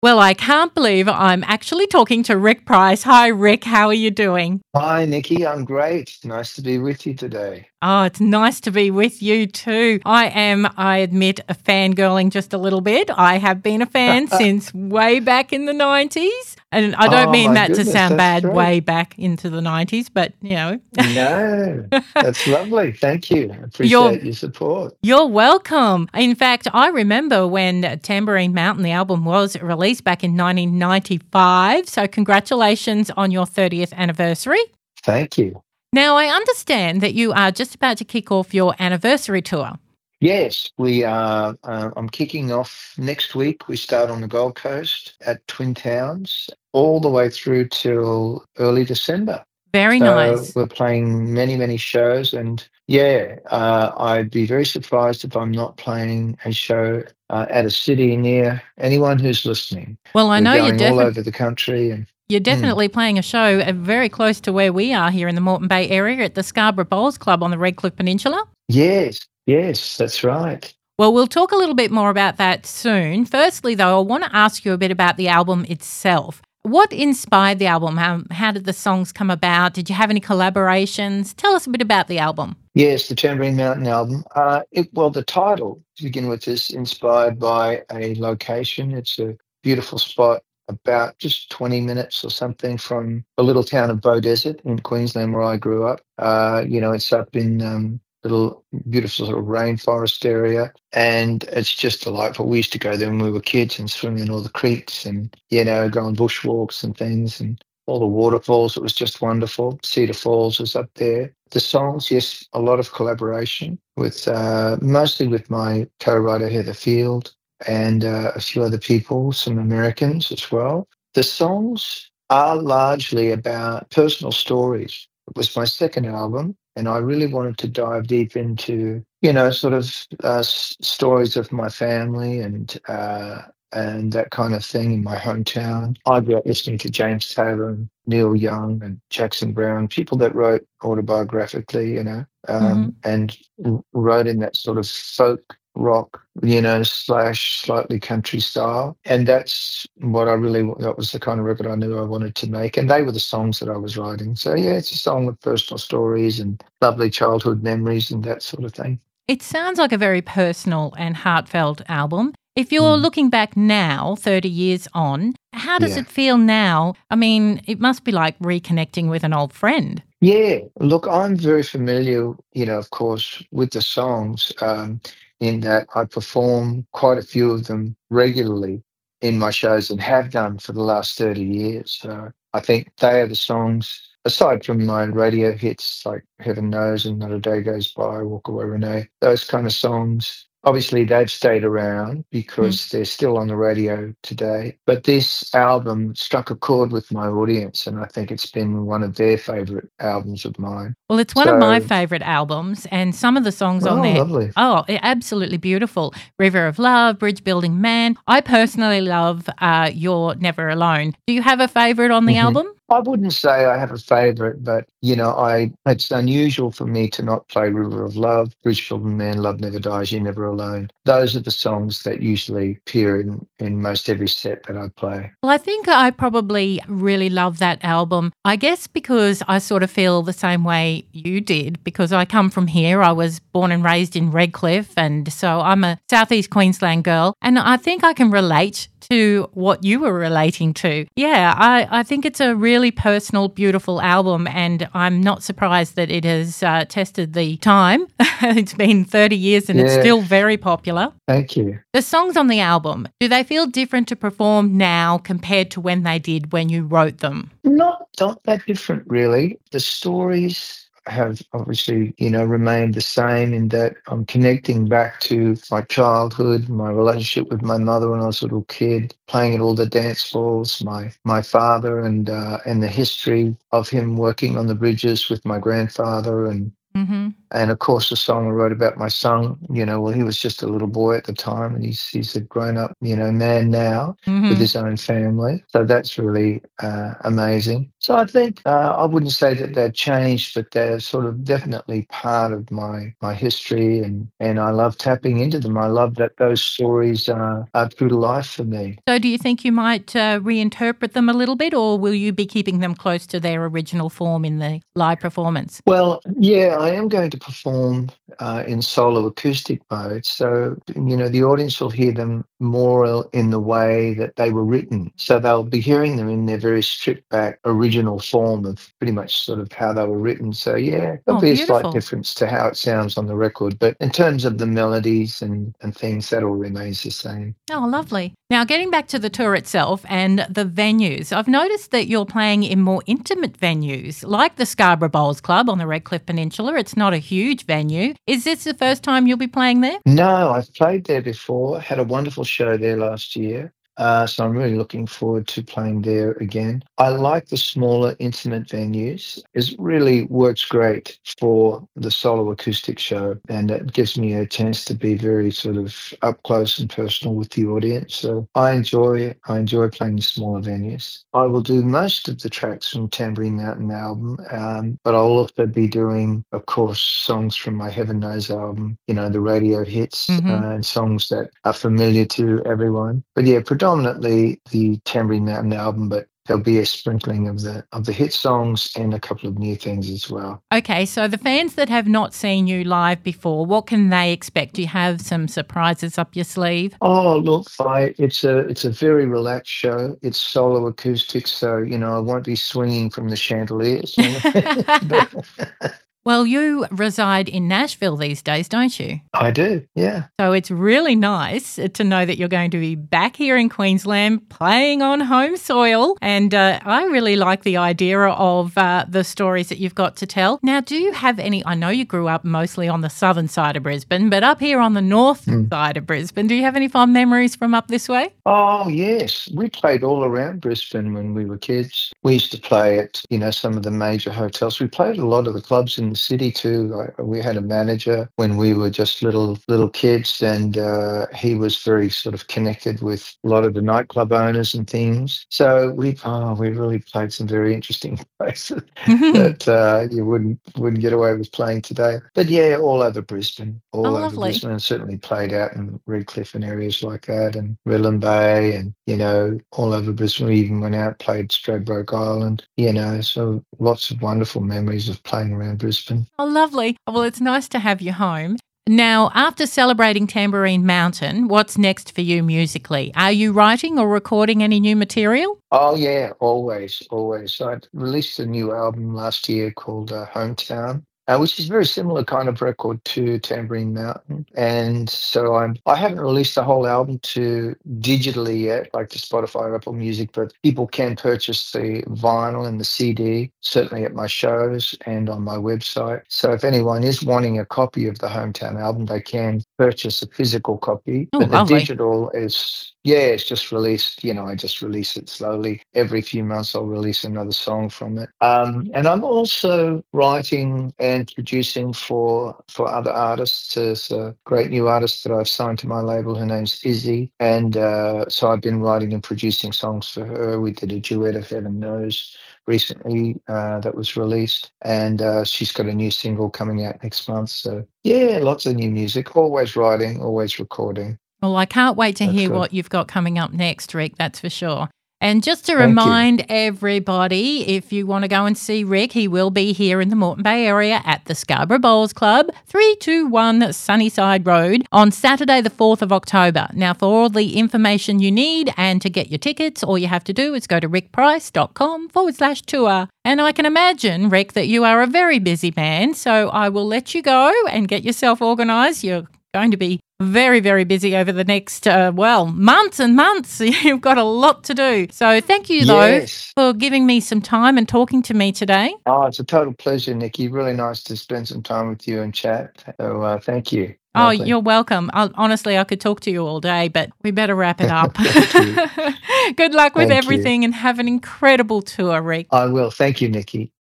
Well, I can't believe I'm actually talking to Rick Price. Hi, Rick. How are you doing? Hi, Nikki. I'm great. Nice to be with you today. Oh, it's nice to be with you too. I am, I admit, a fangirling just a little bit. I have been a fan since way back in the 90s. And I don't Oh, mean my that to goodness. sound That's bad, great. way back into the 90s, but No, that's lovely. Thank you. I you're appreciate your support. You're welcome. In fact, I remember when Tambourine Mountain, the album, was released back in 1995. So, congratulations on your 30th anniversary. Thank you. Now, I understand that you are just about to kick off your anniversary tour. Yes, we are. I'm kicking off next week. We start on the Gold Coast at Twin Towns all the way through till early December. Very So nice. we're playing many, many shows, and yeah, I'd be very surprised if I'm not playing a show at a city near anyone who's listening. Well, I We're know going all over the country, and you're mm, definitely playing a show very close to where we are here in the Moreton Bay area at the Scarborough Bowls Club on the Redcliffe Peninsula. yes, yes, that's right. Well, we'll talk a little bit more about that soon. Firstly, though, I want to ask you a bit about the album itself. What inspired the album? How did the songs come about? Did you have any collaborations? Tell us a bit about the album. Yes, the Tambourine Mountain album. Well, the title to begin with is inspired by a location. It's a beautiful spot about just 20 minutes or something from the little town of Beaudesert in Queensland where I grew up. It's up in little beautiful sort of rainforest area, and it's just delightful. We used to go there when we were kids and swim in all the creeks and, go on bushwalks and things and all the waterfalls. It was just wonderful. Cedar Falls was up there. The songs, yes, a lot of collaboration with mostly with my co-writer Heather Field and a few other people, some Americans as well. The songs are largely about personal stories. It was my second album, and I really wanted to dive deep into, sort of stories of my family and that kind of thing in my hometown. I grew up listening to James Taylor and Neil Young and Jackson Brown, people that wrote autobiographically, and wrote in that sort of folk rock, slash slightly country style. And that was the kind of record I knew I wanted to make. And they were the songs that I was writing. So yeah, it's a song with personal stories and lovely childhood memories and that sort of thing. It sounds like a very personal and heartfelt album. If you're Mm. looking back now, 30 years on, how does Yeah. it feel now? I mean, it must be like reconnecting with an old friend. Yeah, look, I'm very familiar, of course, with the songs, in that I perform quite a few of them regularly in my shows and have done for the last 30 years. So I think they are the songs, aside from my radio hits like Heaven Knows and Not a Day Goes By, Walk Away Renee, those kind of songs. Obviously, they've stayed around Mm. because they're still on the radio today. But this album struck a chord with my audience, and I think it's been one of their favorite albums of mine. Well, it's one of my So, favourite albums, and some of the songs on oh, there, lovely. absolutely beautiful. River of Love, Bridge Building Man. I personally love You're Never Alone. Do you have a favourite on the Mhm. album? I wouldn't say I have a favorite, but it's unusual for me to not play River of Love, Bridge Building Man, Love Never Dies, You're Never Alone. Those are the songs that usually appear in most every set that I play. Well, I think I probably really love that album. I guess because I sort of feel the same way you did, because I come from here. I was born and raised in Redcliffe, and so I'm a Southeast Queensland girl. And I think I can relate to what you were relating to. Yeah, I think it's a really personal, beautiful album, and I'm not surprised that it has tested the time. It's been 30 years and it's Yeah, still very popular. thank you. The songs on the album, do they feel different to perform now compared to when they did when you wrote them? Not that different, really. The stories have obviously, remained the same in that I'm connecting back to my childhood, my relationship with my mother when I was a little kid, playing at all the dance halls, my father and the history of him working on the bridges with my grandfather and Mm-hmm. And of course, the song I wrote about my son, well, he was just a little boy at the time, and he's a grown up, man now with Mm-hmm. his own family. So that's really amazing. So I think I wouldn't say that they're changed, but they're sort of definitely part of my history, and I love tapping into them. I love that those stories are true to life for me. So do you think you might reinterpret them a little bit, or will you be keeping them close to their original form in the live performance? Well, yeah, I am going to perform in solo acoustic mode. So, the audience will hear them more in the way that they were written. So they'll be hearing them in their very stripped back original form of pretty much sort of how they were written. So, yeah, there'll Oh, be a slight beautiful. difference to how it sounds on the record. But in terms of the melodies and things, that all remains the same. Oh, lovely. Now, getting back to the tour itself and the venues, I've noticed that you're playing in more intimate venues, like the Scarborough Bowls Club on the Redcliffe Peninsula. It's not a huge venue. Is this the first time you'll be playing there? No, I've played there before, had a wonderful show there last year. So I'm really looking forward to playing there again. I like the smaller, intimate venues. It really works great for the solo acoustic show, and it gives me a chance to be very sort of up close and personal with the audience. So I enjoy playing the smaller venues. I will do most of the tracks from Tambourine Mountain album, but I'll also be doing, of course, songs from my Heaven Knows album. The radio hits Mm-hmm. and songs that are familiar to everyone. But yeah, predominantly the Tambourine Mountain album, but there'll be a sprinkling of the hit songs and a couple of new things as well. Okay, so the fans that have not seen you live before, what can they expect? Do you have some surprises up your sleeve? Oh, look, it's a very relaxed show. It's solo acoustic, so I won't be swinging from the chandeliers. But Well, you reside in Nashville these days, don't you? I do, yeah. So it's really nice to know that you're going to be back here in Queensland playing on home soil. And I really like the idea of the stories that you've got to tell. Now, do you have any? I know you grew up mostly on the southern side of Brisbane, but up here on the north side of Brisbane, do you have any fond memories from up this way? Oh, yes. We played all around Brisbane when we were kids. We used to play at, some of the major hotels. We played a lot of the clubs in the city too. We had a manager when we were just little kids, and he was very sort of connected with a lot of the nightclub owners and things. So we really played some very interesting places that you wouldn't get away with playing today. But yeah, all over Brisbane, Oh, lovely. and certainly played out in Redcliffe and areas like that, and Redland Bay, and all over Brisbane. We even went out, played Stradbroke Island. So lots of wonderful memories of playing around Brisbane. Oh, lovely. Well, it's nice to have you home. Now, after celebrating Tambourine Mountain, what's next for you musically? Are you writing or recording any new material? Oh yeah, always, always. So I released a new album last year called Hometown, which is a very similar kind of record to Tambourine Mountain. And so I haven't released the whole album to digitally yet, like to Spotify or Apple Music, but people can purchase the vinyl and the CD, certainly at my shows and on my website. So if anyone is wanting a copy of the Hometown album, they can purchase a physical copy. Oh, But the lovely. digital is, yeah, it's just released. I just release it slowly. Every few months, I'll release another song from it. And I'm also writing and producing for other artists. There's a great new artist that I've signed to my label. Her name's Izzy, and so I've been writing and producing songs for her. We did a duet of Heaven Knows recently that was released, and she's got a new single coming out next month. So yeah, lots of new music. Always writing, always recording. Well, I can't wait to That's hear good. what you've got coming up next, Rick, that's for sure. And just to Thank you. remind everybody, if you want to go and see Rick, he will be here in the Moreton Bay area at the Scarborough Bowls Club, 321 Sunnyside Road, on Saturday, the 4th of October. Now, for all the information you need and to get your tickets, all you have to do is go to rickprice.com/tour. And I can imagine, Rick, that you are a very busy man, so I will let you go and get yourself organised. You're going to be very, very busy over the next, months and months. You've got a lot to do. So thank you, though, Yes. for giving me some time and talking to me today. Oh, it's a total pleasure, Nikki. Really nice to spend some time with you and chat. So thank you. Oh, Lovely. you're welcome. Honestly, I could talk to you all day, but we better wrap it up. Thank you. Good luck with Thank you. everything and have an incredible tour, Rick. I will. Thank you, Nikki.